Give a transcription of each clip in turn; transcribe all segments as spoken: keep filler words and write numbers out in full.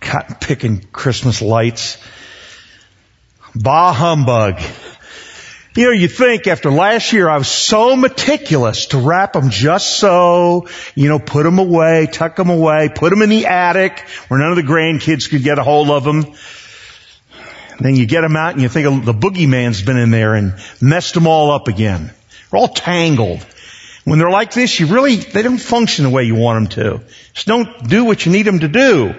cotton-picking Christmas lights. Bah humbug. You know, you think after last year I was so meticulous to wrap them just so, you know, put them away, tuck them away, put them in the attic where none of the grandkids could get a hold of them. And then you get them out and you think the boogeyman's been in there and messed them all up again. They're all tangled. When they're like this, you really, they don't function the way you want them to. Just don't do what you need them to do.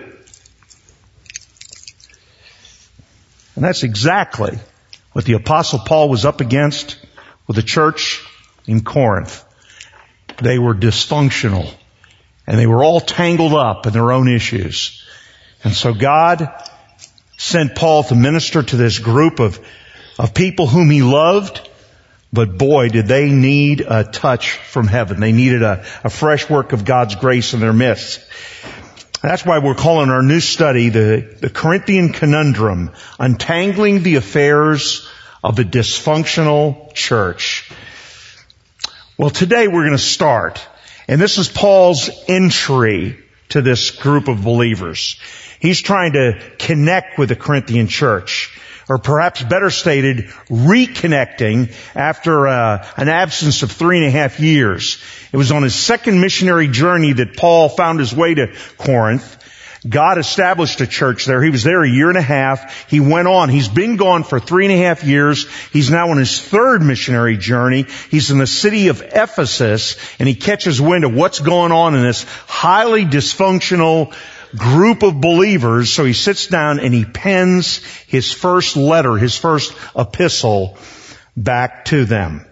And that's exactly what the Apostle Paul was up against with the church in Corinth. They were dysfunctional, and they were all tangled up in their own issues. And so God sent Paul to minister to this group of, of people whom he loved, but boy, did they need a touch from heaven. They needed a, a fresh work of God's grace in their midst. That's why we're calling our new study the, the Corinthian Conundrum, Untangling the Affairs of a Dysfunctional Church. Well, today we're going to start, and this is Paul's entry to this group of believers. He's trying to connect with the Corinthian church, or perhaps better stated, reconnecting after uh, an absence of three and a half years. It was on his second missionary journey that Paul found his way to Corinth. God established a church there. He was there a year and a half. He went on. He's been gone for three and a half years. He's now on his third missionary journey. He's in the city of Ephesus, and he catches wind of what's going on in this highly dysfunctional group of believers. So he sits down and he pens his first letter, his first epistle back to them.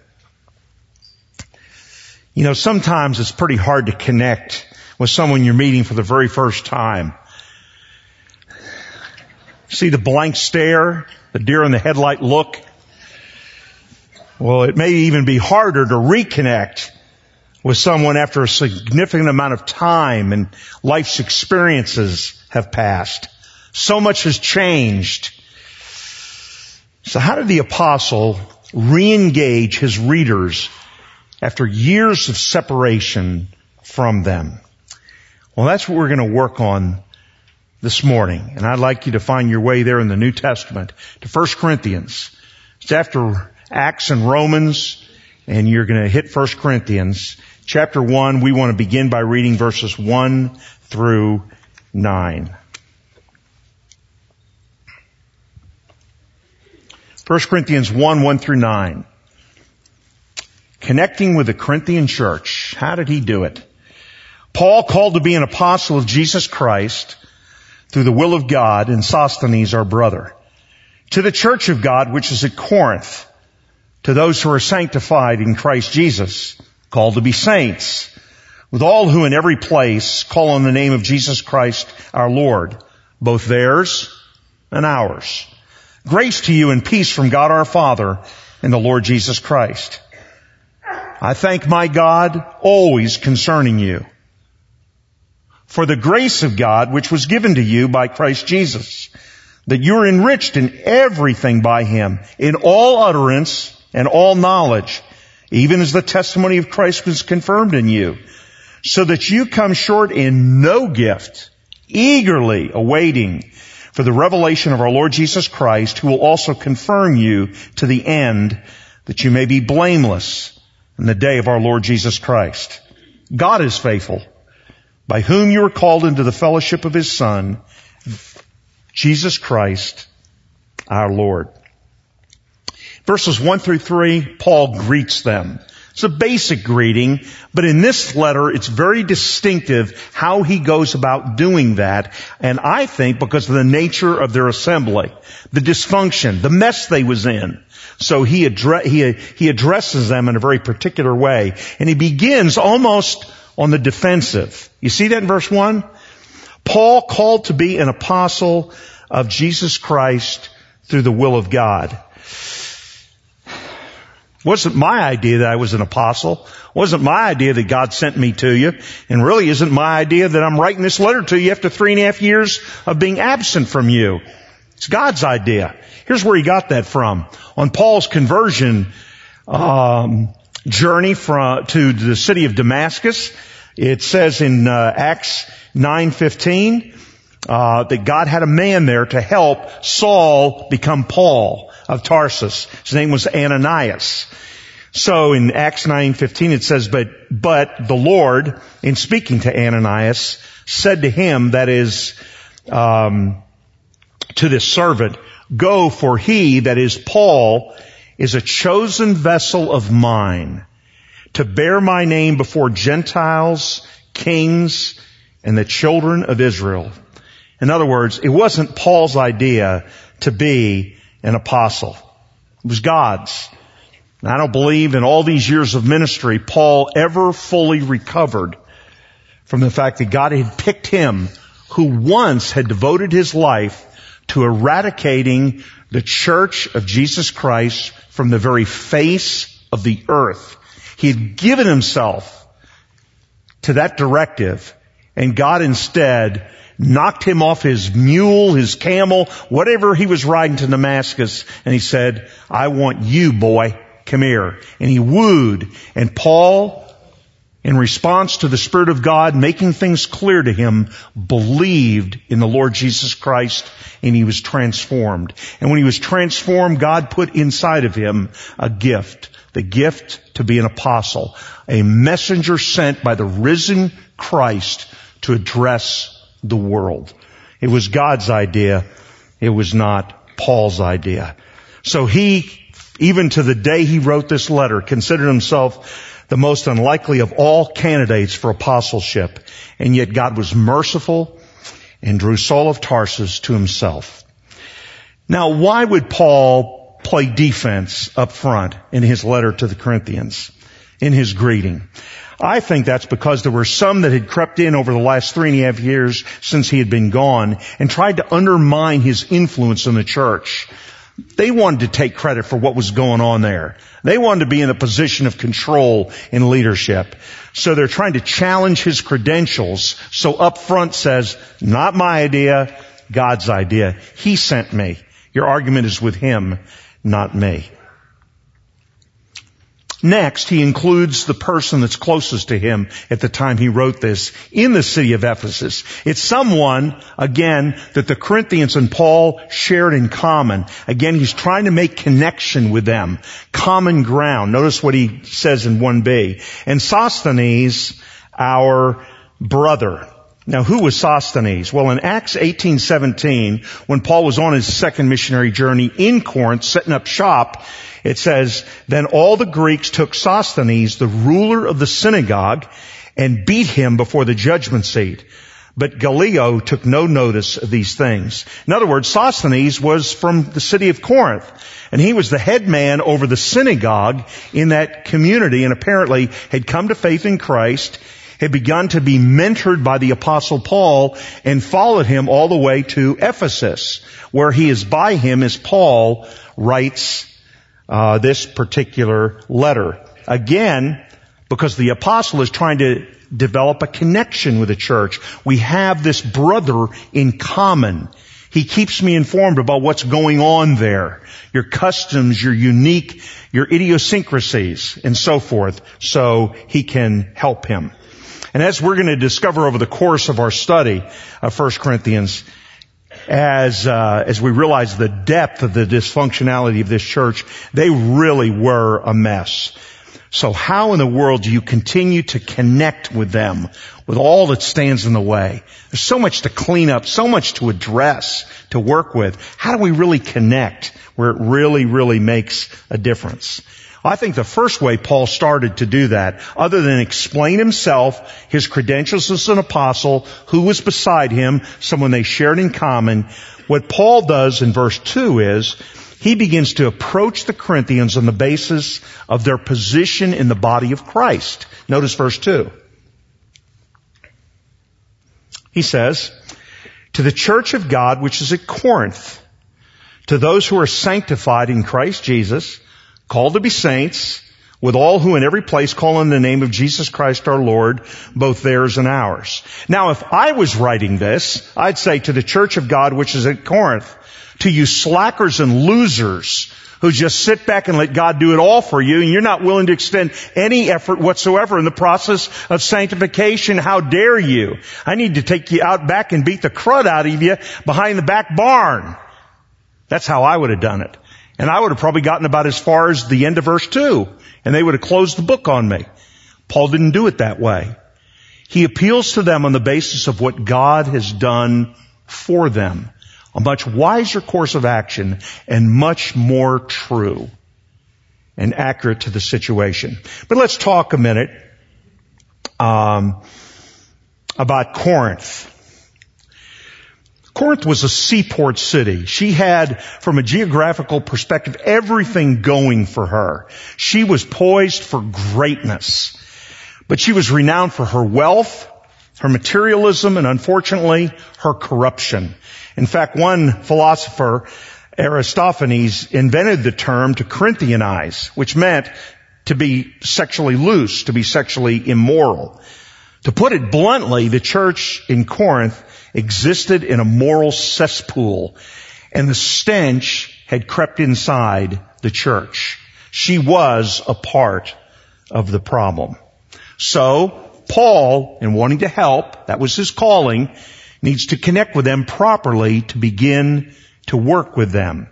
You know, sometimes it's pretty hard to connect with someone you're meeting for the very first time. See the blank stare, the deer in the headlight look? Well, it may even be harder to reconnect with someone after a significant amount of time and life's experiences have passed. So much has changed. So how did the apostle re-engage his readers after years of separation from them? Well, that's what we're going to work on this morning. And I'd like you to find your way there in the New Testament to First Corinthians. It's after Acts and Romans, and you're going to hit First Corinthians. Chapter one, we want to begin by reading verses one through nine. First Corinthians one, one through nine. Connecting with the Corinthian church. How did he do it? Paul, called to be an apostle of Jesus Christ through the will of God, and Sosthenes our brother, to the church of God which is at Corinth, to those who are sanctified in Christ Jesus, called to be saints, with all who in every place call on the name of Jesus Christ our Lord, both theirs and ours. Grace to you and peace from God our Father and the Lord Jesus Christ. I thank my God always concerning you, for the grace of God which was given to you by Christ Jesus, that you are enriched in everything by him, in all utterance and all knowledge, even as the testimony of Christ was confirmed in you, so that you come short in no gift, eagerly awaiting for the revelation of our Lord Jesus Christ, who will also confirm you to the end, that you may be blameless in the day of our Lord Jesus Christ. God is faithful, by whom you are called into the fellowship of his Son, Jesus Christ, our Lord. Verses one through three, Paul greets them. It's a basic greeting, but in this letter, it's very distinctive how he goes about doing that. And I think because of the nature of their assembly, the dysfunction, the mess they was in. So he, addre- he, he addresses them in a very particular way. And he begins almost on the defensive. You see that in verse one? Paul, called to be an apostle of Jesus Christ through the will of God. Wasn't my idea that I was an apostle. Wasn't my idea that God sent me to you. And really isn't my idea that I'm writing this letter to you after three and a half years of being absent from you. It's God's idea. Here's where he got that from. On Paul's conversion um, journey from to the city of Damascus, it says in uh, Acts nine fifteen, uh, that God had a man there to help Saul become Paul of Tarsus. His name was Ananias. So in Acts nine fifteen it says, but, but the Lord, in speaking to Ananias, said to him, that is, um, to this servant, go, for he, that is Paul, is a chosen vessel of mine to bear my name before Gentiles, kings, and the children of Israel. In other words, it wasn't Paul's idea to be an apostle. It was God's. And I don't believe in all these years of ministry Paul ever fully recovered from the fact that God had picked him, who once had devoted his life to eradicating the church of Jesus Christ from the very face of the earth. He had given himself to that directive, and God instead knocked him off his mule, his camel, whatever he was riding to Damascus, and he said, I want you, boy, come here. And he wooed, and Paul, in response to the Spirit of God making things clear to him, believed in the Lord Jesus Christ, and he was transformed. And when he was transformed, God put inside of him a gift, the gift to be an apostle, a messenger sent by the risen Christ to address the world. It was God's idea. It was not Paul's idea. So he, even to the day he wrote this letter, considered himself the most unlikely of all candidates for apostleship. And yet God was merciful and drew Saul of Tarsus to himself. Now, why would Paul play defense up front in his letter to the Corinthians, in his greeting? I think that's because there were some that had crept in over the last three and a half years since he had been gone and tried to undermine his influence in the church. They wanted to take credit for what was going on there. They wanted to be in a position of control in leadership. So they're trying to challenge his credentials. So up front says, not my idea, God's idea. He sent me. Your argument is with him, not me. Next, he includes the person that's closest to him at the time he wrote this in the city of Ephesus. It's someone, again, that the Corinthians and Paul shared in common. Again, he's trying to make connection with them. Common ground. Notice what he says in one B. And Sosthenes, our brother. Now, who was Sosthenes? Well, in Acts eighteen seventeen, when Paul was on his second missionary journey in Corinth, setting up shop, it says, then all the Greeks took Sosthenes, the ruler of the synagogue, and beat him before the judgment seat. But Gallio took no notice of these things. In other words, Sosthenes was from the city of Corinth, and he was the head man over the synagogue in that community, and apparently had come to faith in Christ, had begun to be mentored by the Apostle Paul, and followed him all the way to Ephesus, where he is by him as Paul writes uh, this particular letter. Again, because the apostle is trying to develop a connection with the church. We have this brother in common. He keeps me informed about what's going on there. Your customs, your unique, your idiosyncrasies, and so forth, so he can help him. And as we're going to discover over the course of our study of First Corinthians, as uh, as we realize the depth of the dysfunctionality of this church, they really were a mess. So how in the world do you continue to connect with them with all that stands in the way? There's so much to clean up, so much to address, to work with. How do we really connect where it really, really makes a difference? I think the first way Paul started to do that, other than explain himself, his credentials as an apostle, who was beside him, someone they shared in common, what Paul does in verse two is, he begins to approach the Corinthians on the basis of their position in the body of Christ. Notice verse two. He says, to the church of God which is at Corinth, to those who are sanctified in Christ Jesus, called to be saints, with all who in every place call on the name of Jesus Christ our Lord, both theirs and ours. Now, if I was writing this, I'd say to the church of God which is at Corinth, to you slackers and losers who just sit back and let God do it all for you, and you're not willing to extend any effort whatsoever in the process of sanctification. How dare you? I need to take you out back and beat the crud out of you behind the back barn. That's how I would have done it. And I would have probably gotten about as far as the end of verse two, and they would have closed the book on me. Paul didn't do it that way. He appeals to them on the basis of what God has done for them. A much wiser course of action and much more true and accurate to the situation. But let's talk a minute um, about Corinth. Corinth was a seaport city. She had, from a geographical perspective, everything going for her. She was poised for greatness. But she was renowned for her wealth, her materialism, and unfortunately, her corruption. In fact, one philosopher, Aristophanes, invented the term to Corinthianize, which meant to be sexually loose, to be sexually immoral. To put it bluntly, the church in Corinth existed in a moral cesspool, and the stench had crept inside the church. She was a part of the problem. So, Paul, in wanting to help, that was his calling, needs to connect with them properly to begin to work with them.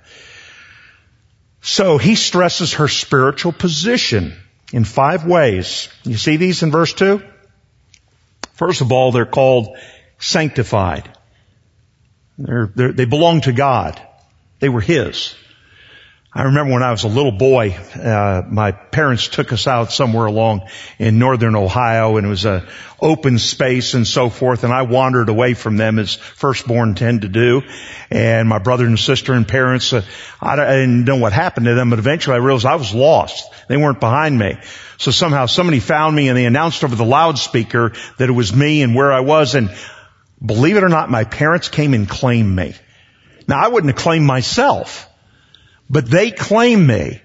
So he stresses her spiritual position in five ways. You see these in verse two? First of all, they're called sanctified. They're, they're, they belong to God. They were His. I remember when I was a little boy, uh, my parents took us out somewhere along in northern Ohio, and it was a open space and so forth, and I wandered away from them as firstborn tend to do. And my brother and sister and parents, uh, I, I didn't know what happened to them, but eventually I realized I was lost. They weren't behind me. So somehow somebody found me, and they announced over the loudspeaker that it was me and where I was, and believe it or not, my parents came and claimed me. Now, I wouldn't have claimed myself, but they claim me.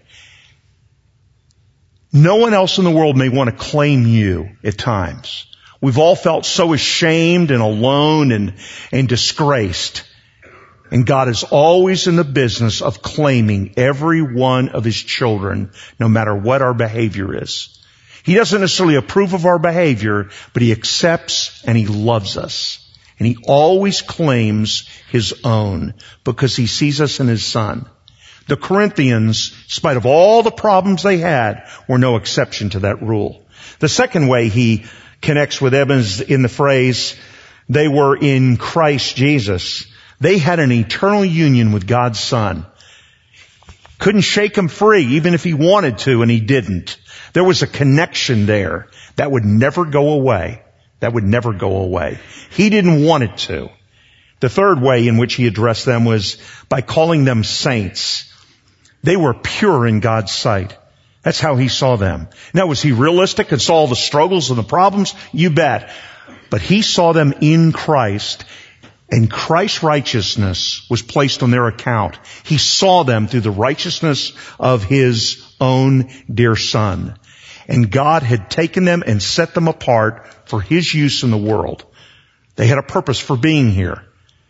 No one else in the world may want to claim you at times. We've all felt so ashamed and alone and, and disgraced. And God is always in the business of claiming every one of His children, no matter what our behavior is. He doesn't necessarily approve of our behavior, but He accepts and He loves us. And He always claims His own because He sees us in His Son. The Corinthians, in spite of all the problems they had, were no exception to that rule. The second way he connects with them is in the phrase, they were in Christ Jesus. They had an eternal union with God's Son. Couldn't shake Him free, even if He wanted to, and He didn't. There was a connection there that would never go away. That would never go away. He didn't want it to. The third way in which He addressed them was by calling them saints. They were pure in God's sight. That's how He saw them. Now, was He realistic and saw all the struggles and the problems? You bet. But He saw them in Christ, and Christ's righteousness was placed on their account. He saw them through the righteousness of His own dear Son. And God had taken them and set them apart for His use in the world. They had a purpose for being here.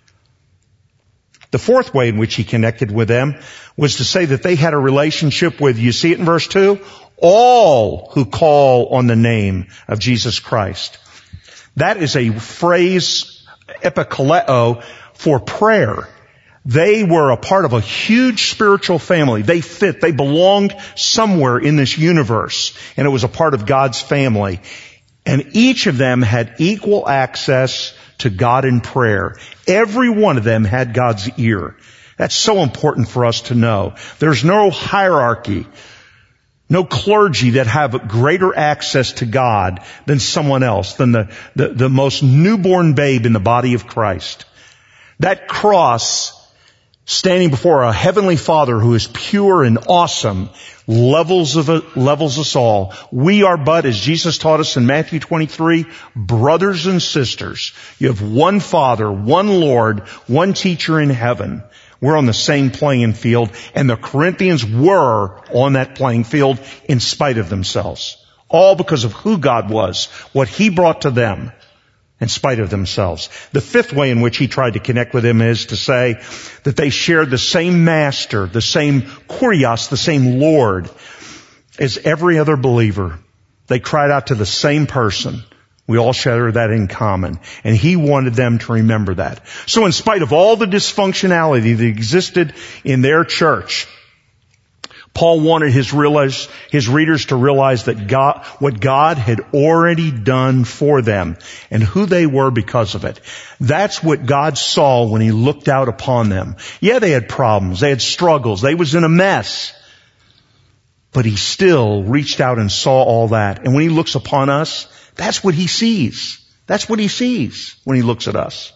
The fourth way in which He connected with them was to say that they had a relationship with, you see it in verse two, all who call on the name of Jesus Christ. That is a phrase, epikaleo, for prayer. They were a part of a huge spiritual family. They fit, they belonged somewhere in this universe, and it was a part of God's family. And each of them had equal access to God in prayer. Every one of them had God's ear. That's so important for us to know. There's no hierarchy, no clergy that have greater access to God than someone else, than the, the, the most newborn babe in the body of Christ. That cross, standing before a heavenly Father who is pure and awesome, levels of a, levels us all. We are but, as Jesus taught us in Matthew twenty-three, brothers and sisters. You have one Father, one Lord, one teacher in heaven. We're on the same playing field, and the Corinthians were on that playing field in spite of themselves. All because of who God was, what He brought to them, in spite of themselves. The fifth way in which he tried to connect with them is to say that they shared the same master, the same kurios, the same Lord as every other believer. They cried out to the same person. We all share that in common. And he wanted them to remember that. So in spite of all the dysfunctionality that existed in their church, Paul wanted his realize, his readers to realize that God, what God had already done for them and who they were because of it. That's what God saw when he looked out upon them. Yeah, they had problems. They had struggles. They was in a mess. But he still reached out and saw all that. And when he looks upon us, that's what he sees. That's what he sees when he looks at us.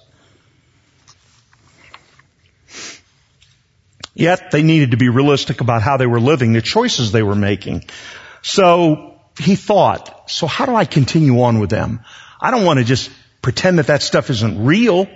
Yet they needed to be realistic about how they were living, the choices they were making. So he thought, so how do I continue on with them? I don't want to just pretend that that stuff isn't real.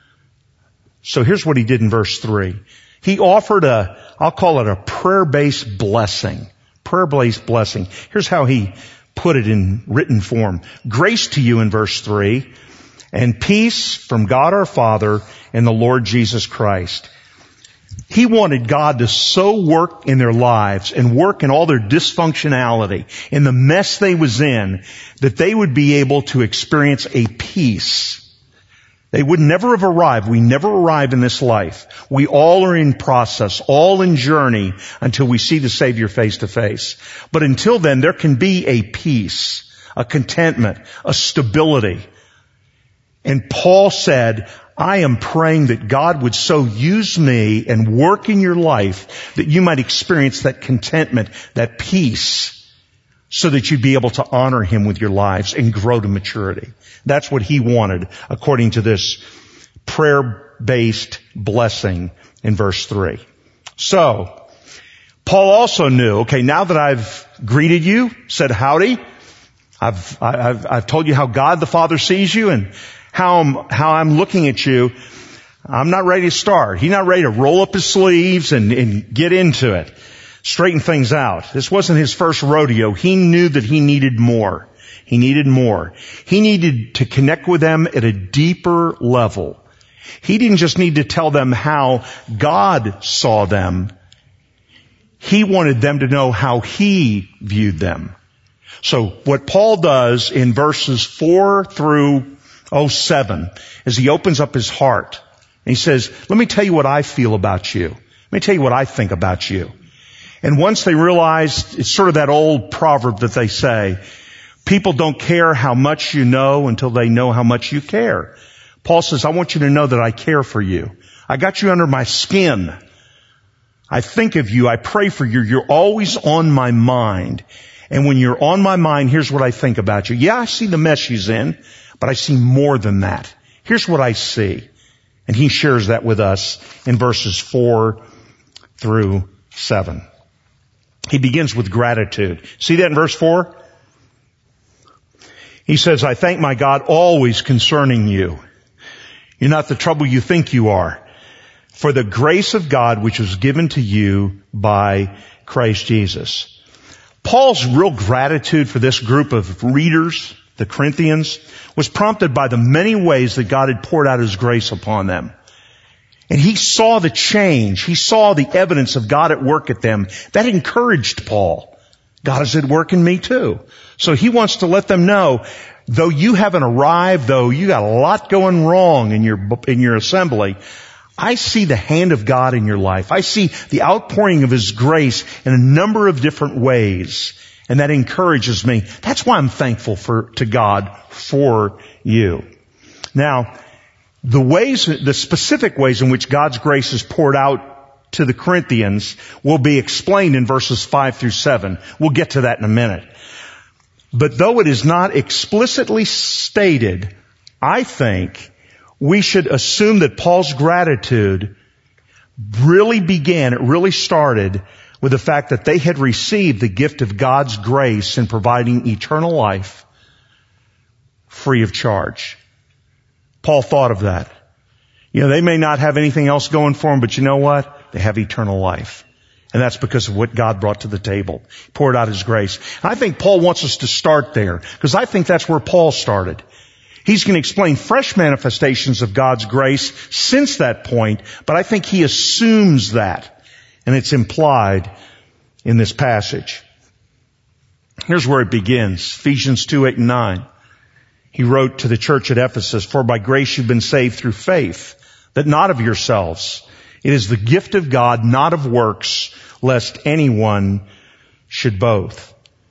So here's what he did in verse three. He offered a, I'll call it a prayer-based blessing. Prayer-based blessing. Here's how he put it in written form. Grace to you in verse three, and peace from God our Father and the Lord Jesus Christ. He wanted God to so work in their lives and work in all their dysfunctionality, in the mess they was in, that they would be able to experience a peace. They would never have arrived. We never arrive in this life. We all are in process, all in journey until we see the Savior face to face. But until then, there can be a peace, a contentment, a stability. And Paul said, I am praying that God would so use me and work in your life that you might experience that contentment, that peace, so that you'd be able to honor him with your lives and grow to maturity. That's what he wanted, according to this prayer-based blessing in verse three. So, Paul also knew, okay, now that I've greeted you, said howdy, I've, I've, I've told you how God the Father sees you and how I'm, how I'm looking at you, I'm not ready to start. He's not ready to roll up his sleeves and, and get into it, straighten things out. This wasn't his first rodeo. He knew that he needed more. He needed more. He needed to connect with them at a deeper level. He didn't just need to tell them how God saw them. He wanted them to know how he viewed them. So what Paul does in verses four through oh seven is he opens up his heart and he says, let me tell you what I feel about you. Let me tell you what I think about you. And once they realize, it's sort of that old proverb that they say, people don't care how much you know until they know how much you care. Paul says, I want you to know that I care for you. I got you under my skin. I think of you. I pray for you. You're always on my mind. And when you're on my mind, here's what I think about you. Yeah, I see the mess she's in, but I see more than that. Here's what I see. And he shares that with us in verses four through seven. He begins with gratitude. See that in verse four? He says, I thank my God always concerning you. You're not the trouble you think you are. For the grace of God which was given to you by Christ Jesus. Paul's real gratitude for this group of readers, the Corinthians, was prompted by the many ways that God had poured out his grace upon them. And he saw the change. He saw the evidence of God at work at them. That encouraged Paul. God is at work in me too. So he wants to let them know, though you haven't arrived, though you got a lot going wrong in your, in your assembly, I see the hand of God in your life. I see the outpouring of his grace in a number of different ways. And that encourages me. That's why I'm thankful for, to God for you. Now, the ways, the specific ways in which God's grace is poured out to the Corinthians will be explained in verses five through seven. We'll get to that in a minute. But though it is not explicitly stated, I think we should assume that Paul's gratitude really began, it really started with the fact that they had received the gift of God's grace in providing eternal life free of charge. Paul thought of that. You know, they may not have anything else going for them, but you know what? They have eternal life. And that's because of what God brought to the table. He poured out his grace. And I think Paul wants us to start there, because I think that's where Paul started. He's going to explain fresh manifestations of God's grace since that point, but I think he assumes that, and it's implied in this passage. Here's where it begins, Ephesians two, eight, and nine. He wrote to the church at Ephesus, "For by grace you've been saved through faith, that not of yourselves. It is the gift of God, not of works, lest anyone should boast."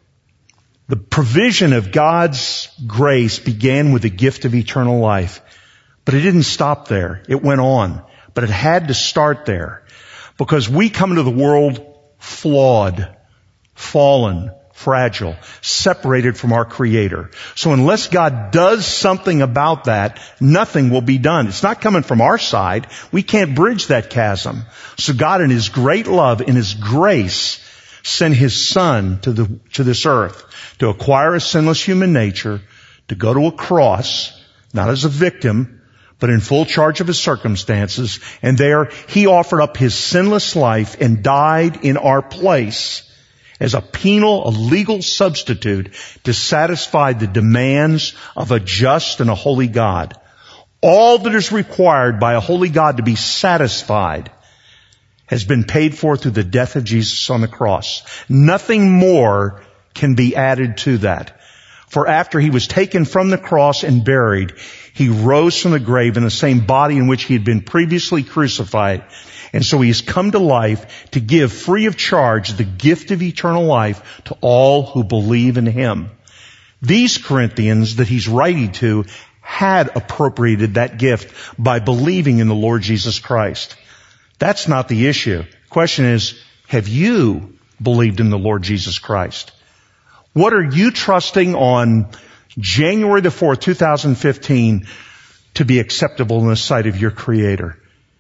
The provision of God's grace began with the gift of eternal life. But it didn't stop there. It went on. But it had to start there. Because we come into the world flawed, fallen, fragile, separated from our Creator. So unless God does something about that, nothing will be done. It's not coming from our side. We can't bridge that chasm. So God, in His great love, in His grace, sent His Son to the to this earth to acquire a sinless human nature, to go to a cross, not as a victim, but in full charge of His circumstances. And there He offered up His sinless life and died in our place as a penal, a legal substitute to satisfy the demands of a just and a holy God. All that is required by a holy God to be satisfied has been paid for through the death of Jesus on the cross. Nothing more can be added to that. For after He was taken from the cross and buried, He rose from the grave in the same body in which He had been previously crucified. And so He has come to life to give free of charge the gift of eternal life to all who believe in Him. These Corinthians that he's writing to had appropriated that gift by believing in the Lord Jesus Christ. That's not the issue. The question is, have you believed in the Lord Jesus Christ? What are you trusting on January the fourth, two thousand fifteen to be acceptable in the sight of your Creator?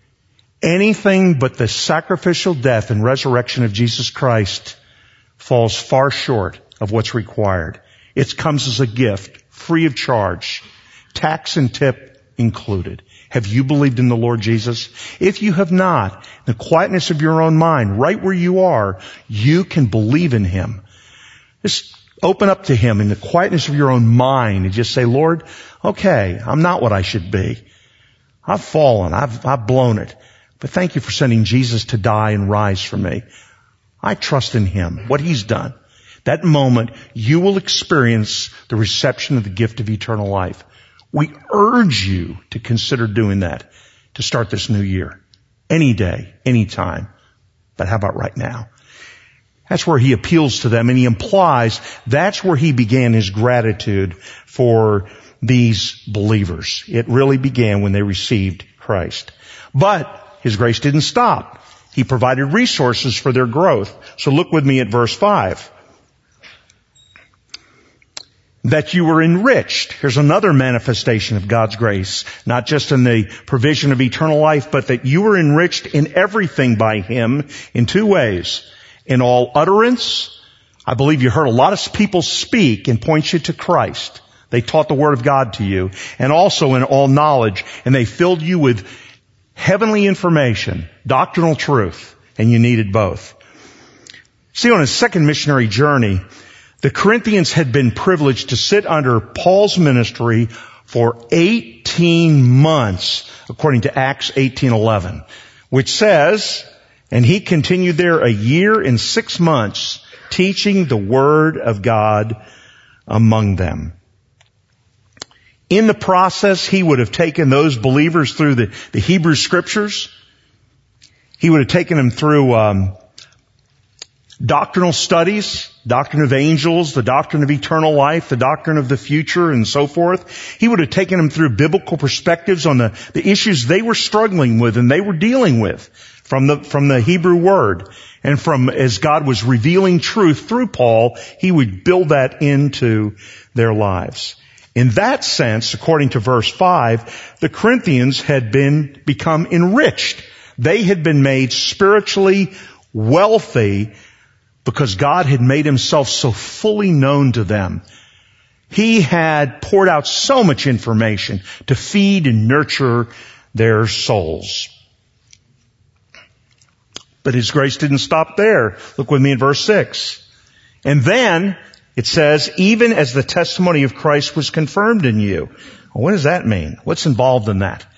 Anything but the sacrificial death and resurrection of Jesus Christ falls far short of what's required. It comes as a gift, free of charge, tax and tip included. Have you believed in the Lord Jesus? If you have not, in the quietness of your own mind, right where you are, you can believe in Him. Just open up to Him in the quietness of your own mind and just say, Lord, okay, I'm not what I should be. I've fallen. I've, I've blown it. But thank you for sending Jesus to die and rise for me. I trust in Him, what He's done. That moment, you will experience the reception of the gift of eternal life. We urge you to consider doing that to start this new year. Any day, any time. But how about right now? That's where he appeals to them, and he implies that's where he began his gratitude for these believers. It really began when they received Christ. But His grace didn't stop. He provided resources for their growth. So look with me at verse five. That you were enriched. Here's another manifestation of God's grace. Not just in the provision of eternal life, but that you were enriched in everything by Him in two ways. In all utterance, I believe you heard a lot of people speak and point you to Christ. They taught the Word of God to you. And also in all knowledge. And they filled you with heavenly information, doctrinal truth. And you needed both. See, on his second missionary journey, the Corinthians had been privileged to sit under Paul's ministry for eighteen months, according to Acts eighteen eleven, which says, and he continued there a year and six months, teaching the Word of God among them. In the process, he would have taken those believers through the, the Hebrew Scriptures. He would have taken them through um, doctrinal studies, doctrine of angels, the doctrine of eternal life, the doctrine of the future, and so forth. He would have taken them through biblical perspectives on the, the issues they were struggling with and they were dealing with from the, from the Hebrew Word. And from, as God was revealing truth through Paul, he would build that into their lives. In that sense, according to verse five, the Corinthians had been, become enriched. They had been made spiritually wealthy because God had made Himself so fully known to them. He had poured out so much information to feed and nurture their souls. But His grace didn't stop there. Look with me in verse six. And then it says, even as the testimony of Christ was confirmed in you. Well, what does that mean? What's involved in that?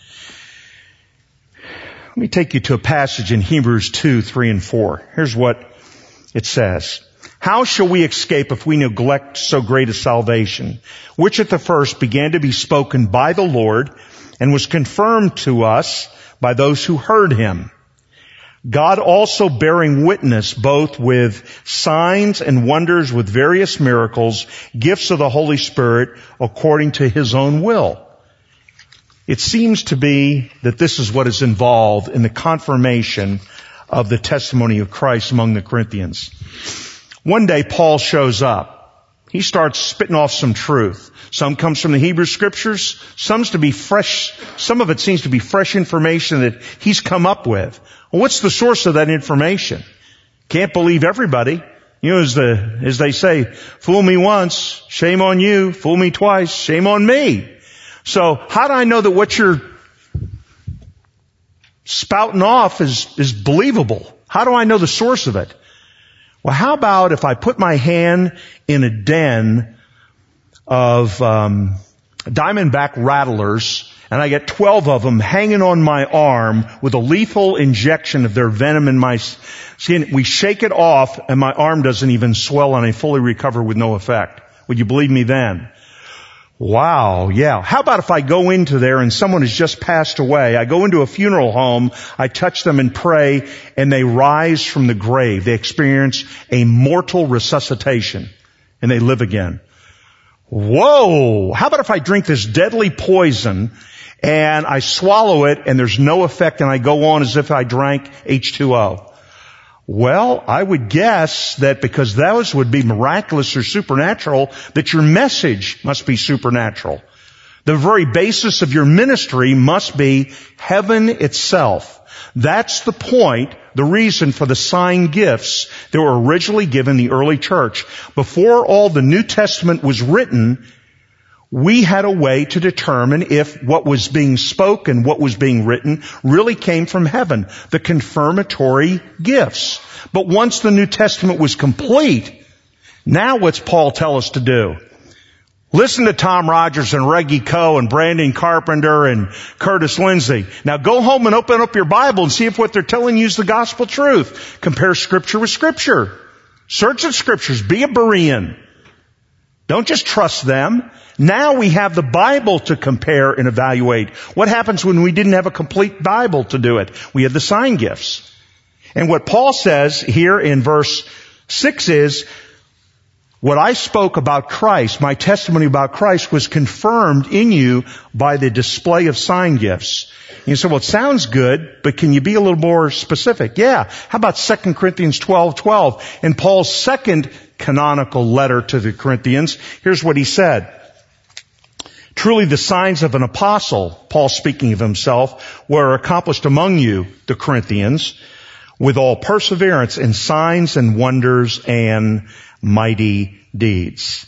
Let me take you to a passage in Hebrews two, three, and four. Here's what it says. How shall we escape if we neglect so great a salvation, which at the first began to be spoken by the Lord and was confirmed to us by those who heard him? God also bearing witness both with signs and wonders, with various miracles, gifts of the Holy Spirit according to his own will. It seems to be that this is what is involved in the confirmation of the testimony of Christ among the Corinthians. One day Paul shows up. He starts spitting off some truth. Some comes from the Hebrew Scriptures. Some's to be fresh. Some of it seems to be fresh information that he's come up with. Well, what's the source of that information? Can't believe everybody. You know, as the as they say, fool me once, shame on you. Fool me twice, shame on me. So how do I know that what you're spouting off is is believable? How do I know the source of it? Well, how about if I put my hand in a den of um, diamondback rattlers and I get twelve of them hanging on my arm with a lethal injection of their venom in my skin. We shake it off and my arm doesn't even swell and I fully recover with no effect. Would you believe me then? Wow, yeah. How about if I go into there and someone has just passed away? I go into a funeral home, I touch them and pray, and they rise from the grave. They experience a mortal resuscitation, and they live again. Whoa! How about if I drink this deadly poison, and I swallow it, and there's no effect, and I go on as if I drank H two O? Well, I would guess that because those would be miraculous or supernatural, that your message must be supernatural. The very basis of your ministry must be heaven itself. That's the point, the reason for the sign gifts that were originally given the early church. Before all the New Testament was written, we had a way to determine if what was being spoken, what was being written, really came from heaven. The confirmatory gifts. But once the New Testament was complete, now what's Paul tell us to do? Listen to Tom Rogers and Reggie Coe and Brandon Carpenter and Curtis Lindsay. Now go home and open up your Bible and see if what they're telling you is the gospel truth. Compare Scripture with Scripture. Search the Scriptures. Be a Berean. Don't just trust them. Now we have the Bible to compare and evaluate. What happens when we didn't have a complete Bible to do it? We had the sign gifts. And what Paul says here in verse six is, what I spoke about Christ, my testimony about Christ, was confirmed in you by the display of sign gifts. And you say, well, it sounds good, but can you be a little more specific? Yeah. How about Second Corinthians twelve twelve? In Paul's second canonical letter to the Corinthians, here's what he said. Truly the signs of an apostle, Paul speaking of himself, were accomplished among you, the Corinthians, with all perseverance in signs and wonders and mighty deeds.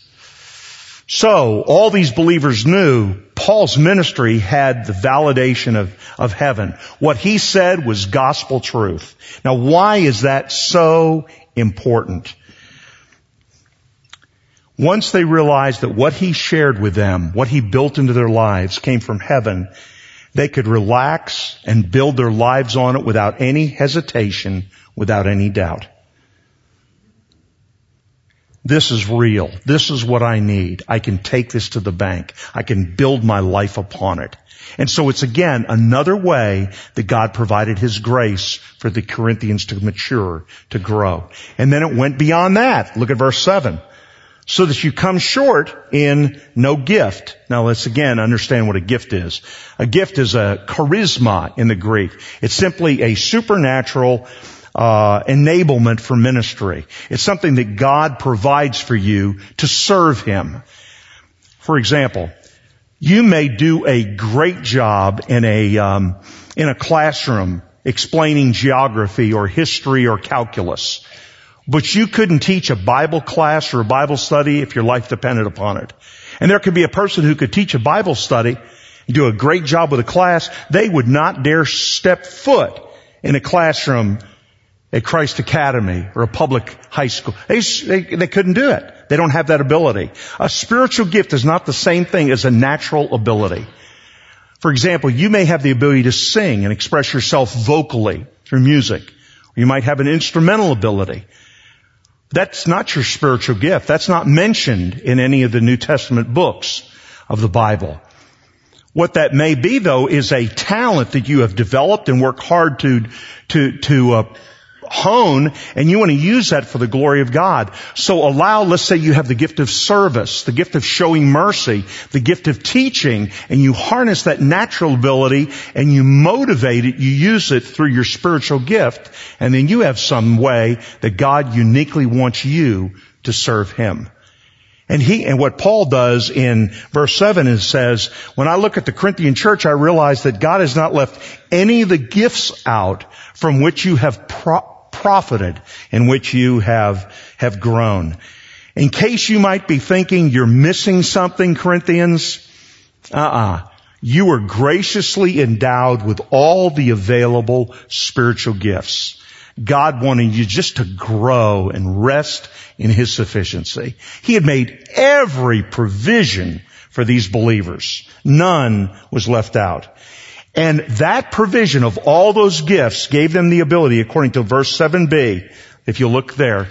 So, all these believers knew Paul's ministry had the validation of, of heaven. What he said was gospel truth. Now, why is that so important? Once they realized that what he shared with them, what he built into their lives, came from heaven, they could relax and build their lives on it without any hesitation, without any doubt. This is real. This is what I need. I can take this to the bank. I can build my life upon it. And so it's again another way that God provided His grace for the Corinthians to mature, to grow. And then it went beyond that. Look at verse seven. So that you come short in no gift. Now let's again understand what a gift is. A gift is a charisma in the Greek. It's simply a supernatural uh enablement for ministry. It's something that God provides for you to serve Him. For example, you may do a great job in a um in a classroom explaining geography or history or calculus. But you couldn't teach a Bible class or a Bible study if your life depended upon it. And there could be a person who could teach a Bible study and do a great job with a class. They would not dare step foot in a classroom at Christ Academy or a public high school. They, they, they couldn't do it. They don't have that ability. A spiritual gift is not the same thing as a natural ability. For example, you may have the ability to sing and express yourself vocally through music. You might have an instrumental ability. That's not your spiritual gift. That's not mentioned in any of the New Testament books of the Bible. What that may be, though, is a talent that you have developed and worked hard to, to, to, uh, hone, and you want to use that for the glory of God. So allow, let's say you have the gift of service, the gift of showing mercy, the gift of teaching, and you harness that natural ability and you motivate it, you use it through your spiritual gift, and then you have some way that God uniquely wants you to serve Him. And he, and what Paul does in verse seven is says, when I look at the Corinthian church, I realize that God has not left any of the gifts out from which you have pro- profited, in which you have, have grown. In case you might be thinking you're missing something, Corinthians, uh-uh. You are graciously endowed with all the available spiritual gifts. God wanted you just to grow and rest in His sufficiency. He had made every provision for these believers. None was left out. And that provision of all those gifts gave them the ability, according to verse seven b, if you look there,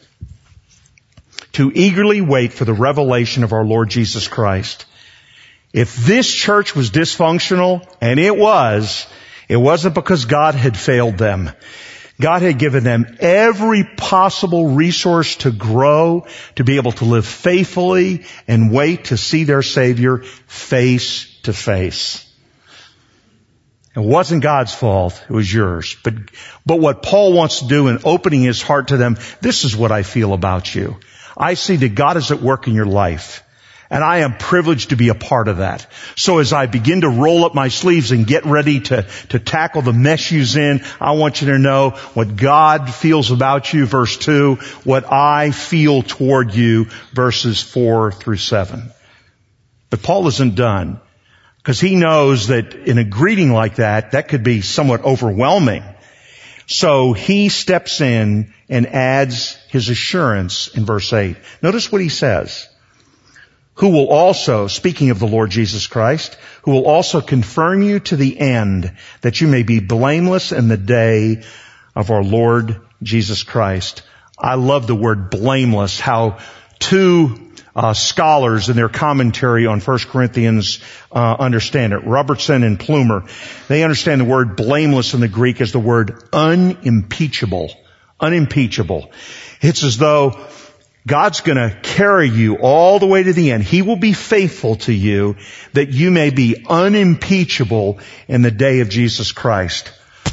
to eagerly wait for the revelation of our Lord Jesus Christ. If this church was dysfunctional, and it was, it wasn't because God had failed them. God had given them every possible resource to grow, to be able to live faithfully and wait to see their Savior face to face. It wasn't God's fault, it was yours. But, but what Paul wants to do in opening his heart to them, this is what I feel about you. I see that God is at work in your life. And I am privileged to be a part of that. So as I begin to roll up my sleeves and get ready to, to tackle the mess you's in, I want you to know what God feels about you, verse two, what I feel toward you, verses four through seven. But Paul isn't done, because he knows that in a greeting like that, that could be somewhat overwhelming. So he steps in and adds his assurance in verse eight. Notice what he says. Who will also, speaking of the Lord Jesus Christ, who will also confirm you to the end, that you may be blameless in the day of our Lord Jesus Christ. I love the word blameless, how two uh, scholars in their commentary on First Corinthians uh, understand it. Robertson and Plumer. They understand the word blameless in the Greek as the word unimpeachable. Unimpeachable. It's as though God's going to carry you all the way to the end. He will be faithful to you that you may be unimpeachable in the day of Jesus Christ.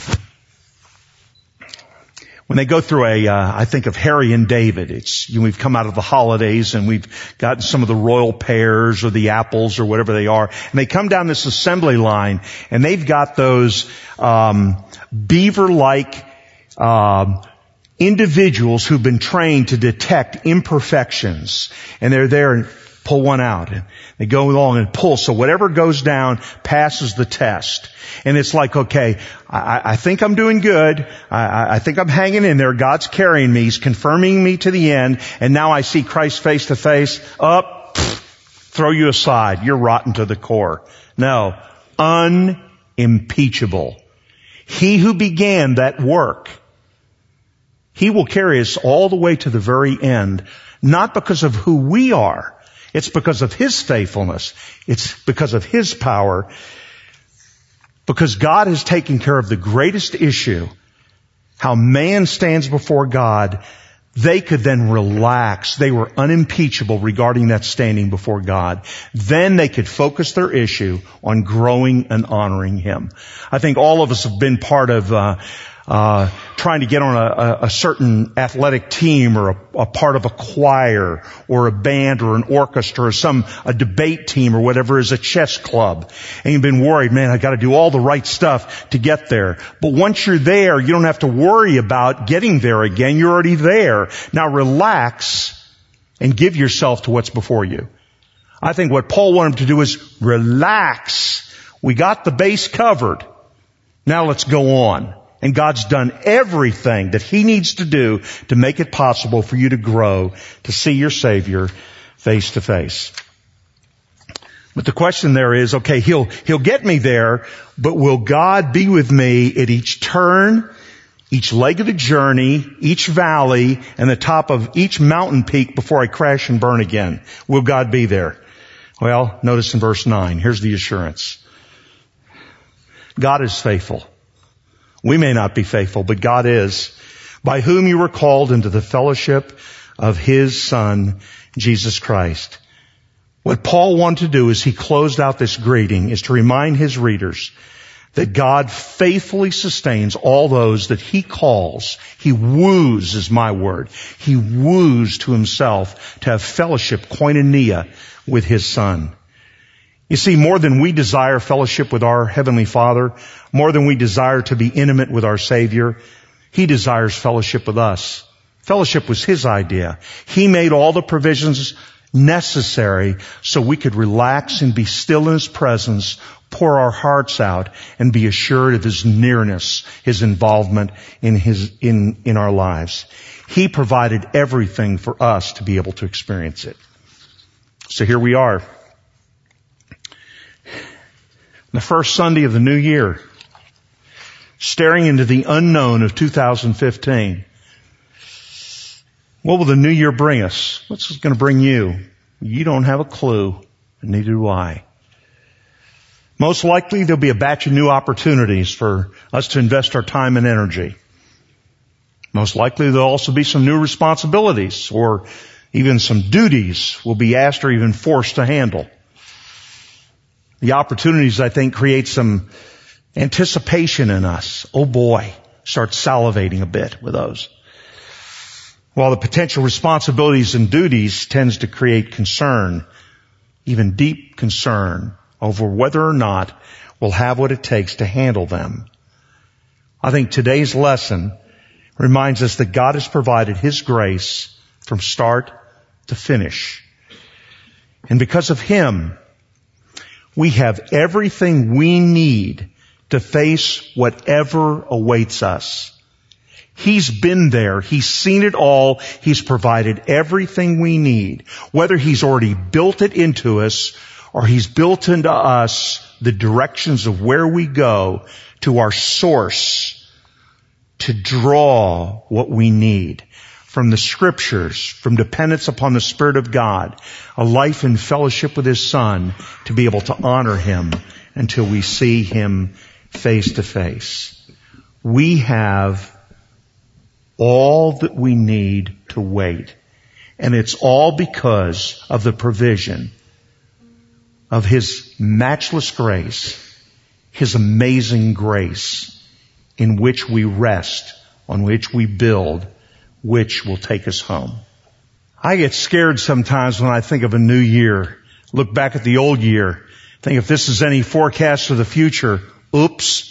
When they go through a, uh, I think of Harry and David. It's, you know, we've come out of the holidays and we've gotten some of the royal pears or the apples or whatever they are. And they come down this assembly line and they've got those, um, beaver-like, um, individuals who've been trained to detect imperfections, and they're there and pull one out. And they go along and pull, so whatever goes down passes the test. And it's like, okay, I, I think I'm doing good. I, I think I'm hanging in there. God's carrying me. He's confirming me to the end. And now I see Christ face to face. Up, throw you aside. You're rotten to the core. No, unimpeachable. He who began that work, He will carry us all the way to the very end, not because of who we are. It's because of His faithfulness. It's because of His power. Because God has taken care of the greatest issue, how man stands before God. They could then relax. They were unimpeachable regarding that standing before God. Then they could focus their issue on growing and honoring Him. I think all of us have been part of uh Uh, trying to get on a, a certain athletic team or a, a part of a choir or a band or an orchestra or some, a debate team or whatever is a chess club. And you've been worried, man, I gotta do all the right stuff to get there. But once you're there, you don't have to worry about getting there again. You're already there. Now relax and give yourself to what's before you. I think what Paul wanted to do is relax. We got the base covered. Now let's go on And God's done everything that He needs to do to make it possible for you to grow, to see your Savior face to face. But the question there is, okay, He'll, He'll get me there, but will God be with me at each turn, each leg of the journey, each valley, and the top of each mountain peak before I crash and burn again? Will God be there? Well, notice in verse nine, here's the assurance. God is faithful. We may not be faithful, but God is. By whom you were called into the fellowship of His Son, Jesus Christ. What Paul wanted to do as he closed out this greeting is to remind his readers that God faithfully sustains all those that He calls. He woos, is my word. He woos to Himself to have fellowship, koinonia, with His Son. You see, more than we desire fellowship with our Heavenly Father, more than we desire to be intimate with our Savior, He desires fellowship with us. Fellowship was His idea. He made all the provisions necessary so we could relax and be still in His presence, pour our hearts out, and be assured of His nearness, His involvement in His, in, in our lives. He provided everything for us to be able to experience it. So here we are. The first Sunday of the new year, staring into the unknown of two thousand fifteen. What will the new year bring us? What's it going to bring you? You don't have a clue, and neither do I. Most likely there'll be a batch of new opportunities for us to invest our time and energy. Most likely there'll also be some new responsibilities, or even some duties we'll be asked or even forced to handle. The opportunities, I think, create some anticipation in us. Oh boy, start salivating a bit with those. While the potential responsibilities and duties tends to create concern, even deep concern, over whether or not we'll have what it takes to handle them. I think today's lesson reminds us that God has provided His grace from start to finish. And because of Him, we have everything we need to face whatever awaits us. He's been there. He's seen it all. He's provided everything we need. Whether He's already built it into us or He's built into us the directions of where we go to our source to draw what we need from the Scriptures, from dependence upon the Spirit of God, a life in fellowship with His Son, to be able to honor Him until we see Him face to face. We have all that we need to wait. And it's all because of the provision of His matchless grace, His amazing grace, in which we rest, on which we build, which will take us home. I get scared sometimes when I think of a new year. Look back at the old year. Think if this is any forecast for the future, oops.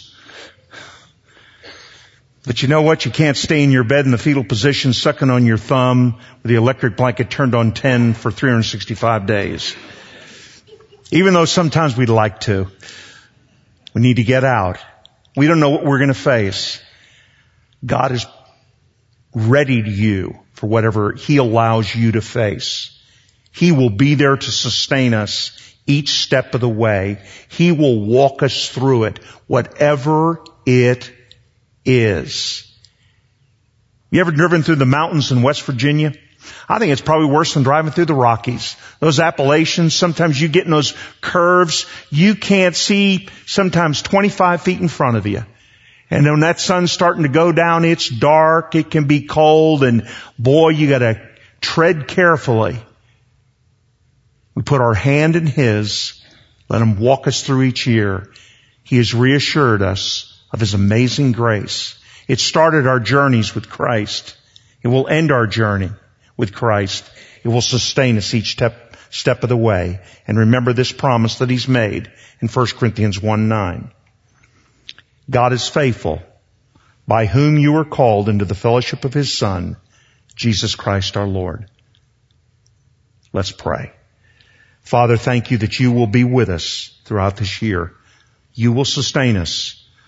But you know what? You can't stay in your bed in the fetal position sucking on your thumb with the electric blanket turned on ten for three hundred sixty-five days. Even though sometimes we'd like to. We need to get out. We don't know what we're going to face. God is ready to you for whatever He allows you to face. He will be there to sustain us each step of the way. He will walk us through it, whatever it is. You ever driven through the mountains in West Virginia? I think it's probably worse than driving through the Rockies. Those Appalachians, sometimes you get in those curves, you can't see sometimes twenty-five feet in front of you. And when that sun's starting to go down, it's dark, it can be cold, and boy, you gotta tread carefully. We put our hand in His, let Him walk us through each year. He has reassured us of His amazing grace. It started our journeys with Christ. It will end our journey with Christ. It will sustain us each step, step of the way. And remember this promise that He's made in First Corinthians one nine. God is faithful, by whom you are called into the fellowship of His Son, Jesus Christ our Lord. Let's pray. Father, thank You that You will be with us throughout this year. You will sustain us.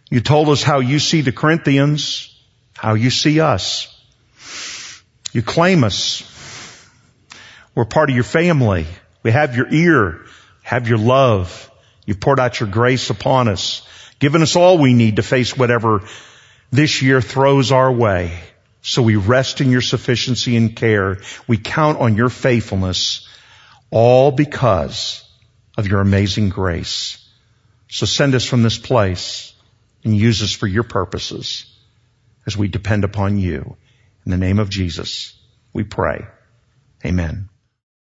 You told us how you see the Corinthians, how you see us. You claim us. We're part of your family. We have your ear, have your love. You've poured out your grace upon us, given us all we need to face whatever this year throws our way. So we rest in your sufficiency and care. We count on your faithfulness, all because of your amazing grace. So send us from this place and use us for your purposes as we depend upon you. In the name of Jesus, we pray. Amen.